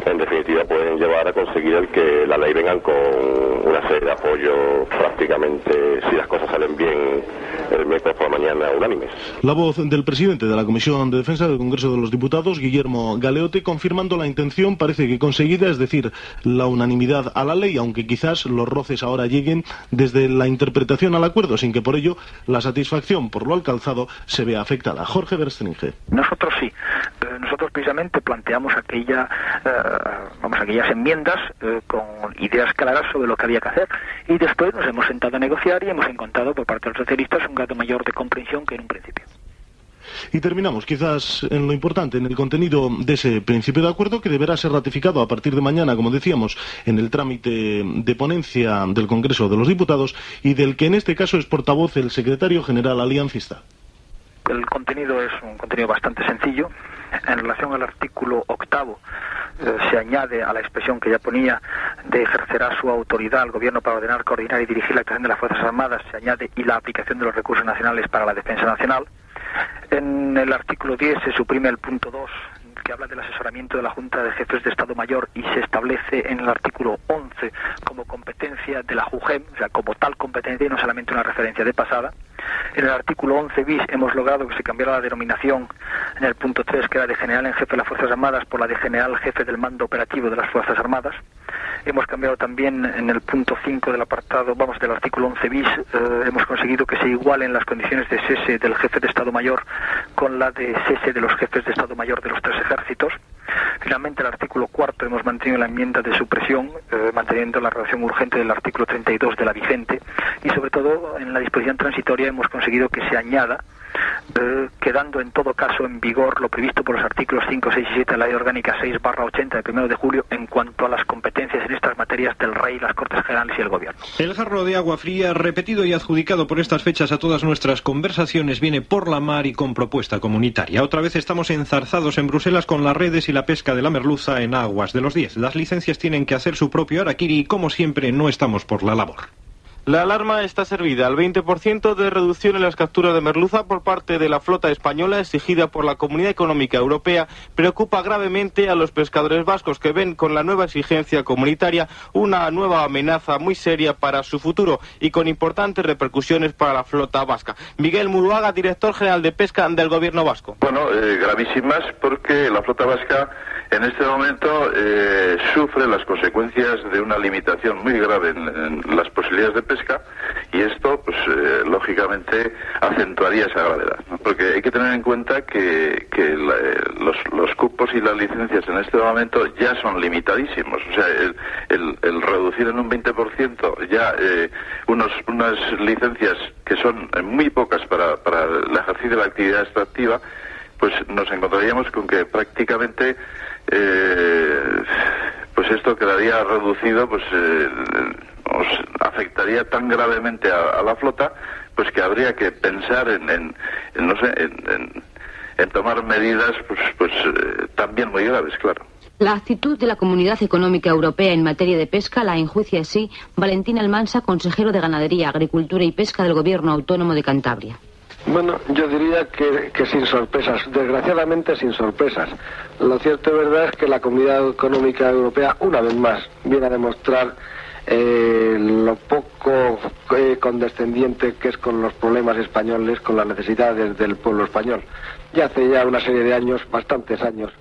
en definitiva pueden llevar a conseguir el que la ley vengan con una serie de apoyo prácticamente, si las cosas salen bien, el miércoles por la mañana unánimes. La voz del presidente de la Comisión de Defensa del Congreso de los Diputados, Guillermo Galeote, confirmando la intención, parece que conseguida, es decir, la unanimidad a la ley, aunque quizás los roces ahora lleguen desde la interpretación al acuerdo, sin que por ello la satisfacción por lo alcanzado se vea afectada. Jorge Verstringe. Nosotros sí. Nosotros precisamente planteamos aquellas enmiendas con ideas claras sobre lo que había que hacer, y después nos hemos sentado a negociar y hemos encontrado por parte de los socialistas un grado mayor de comprensión que en un principio. Y terminamos quizás en lo importante, en el contenido de ese principio de acuerdo, que deberá ser ratificado a partir de mañana, como decíamos, en el trámite de ponencia del Congreso de los Diputados, y del que en este caso es portavoz el secretario general aliancista. El contenido es un contenido bastante sencillo. En relación al artículo 8, se añade a la expresión que ya ponía de ejercerá su autoridad al gobierno para ordenar, coordinar y dirigir la actuación de las Fuerzas Armadas, se añade y la aplicación de los recursos nacionales para la defensa nacional. En el artículo 10 se suprime el punto 2, que habla del asesoramiento de la Junta de Jefes de Estado Mayor, y se establece en el artículo 11 como competencia de la JUGEM, o sea, como tal competencia y no solamente una referencia de pasada. En el artículo 11 bis hemos logrado que se cambiara la denominación en el punto 3, que era de general en jefe de las Fuerzas Armadas, por la de general jefe del mando operativo de las Fuerzas Armadas. Hemos cambiado también en el punto 5 del apartado, del artículo 11 bis, hemos conseguido que se igualen las condiciones de cese del jefe de Estado Mayor con la de cese de los jefes de Estado Mayor de los tres ejércitos. Finalmente, el artículo 4 hemos mantenido la enmienda de supresión, manteniendo la redacción urgente del artículo 32 de la vigente, y sobre todo en la disposición transitoria hemos conseguido que se añada, quedando en todo caso en vigor lo previsto por los artículos 5, 6 y 7 de la Ley Orgánica 6/80 del 1 de julio en cuanto a las competencias en estas materias del Rey, las Cortes Generales y el Gobierno. El jarro de agua fría, repetido y adjudicado por estas fechas a todas nuestras conversaciones, viene por la mar y con propuesta comunitaria. Otra vez estamos enzarzados en Bruselas con las redes y la pesca de la merluza en aguas de los 10. Las licencias tienen que hacer su propio harakiri y, como siempre, no estamos por la labor. La alarma está servida. El 20% de reducción en las capturas de merluza por parte de la flota española, exigida por la Comunidad Económica Europea, preocupa gravemente a los pescadores vascos, que ven con la nueva exigencia comunitaria una nueva amenaza muy seria para su futuro y con importantes repercusiones para la flota vasca. Miguel Muruaga, director general de Pesca del Gobierno vasco. Bueno, gravísimas, porque la flota vasca en este momento sufre las consecuencias de una limitación muy grave en las posibilidades de pesca, y esto pues lógicamente acentuaría esa gravedad, ¿no? Porque hay que tener en cuenta que los cupos y las licencias en este momento ya son limitadísimos. O sea, el reducir en un 20% ya unas licencias que son muy pocas para el ejercicio de la actividad extractiva, pues nos encontraríamos con que prácticamente pues esto quedaría reducido, pues os afectaría tan gravemente a la flota, pues que habría que pensar en tomar medidas pues también muy graves, claro. La actitud de la Comunidad Económica Europea en materia de pesca la enjuicia así Valentín Almansa, consejero de Ganadería, Agricultura y Pesca del Gobierno Autónomo de Cantabria. Bueno, yo diría que sin sorpresas, desgraciadamente sin sorpresas. Lo cierto y verdad es que la Comunidad Económica Europea, una vez más, viene a demostrar lo poco condescendiente que es con los problemas españoles, con las necesidades del pueblo español. Ya hace una serie de años, bastantes años,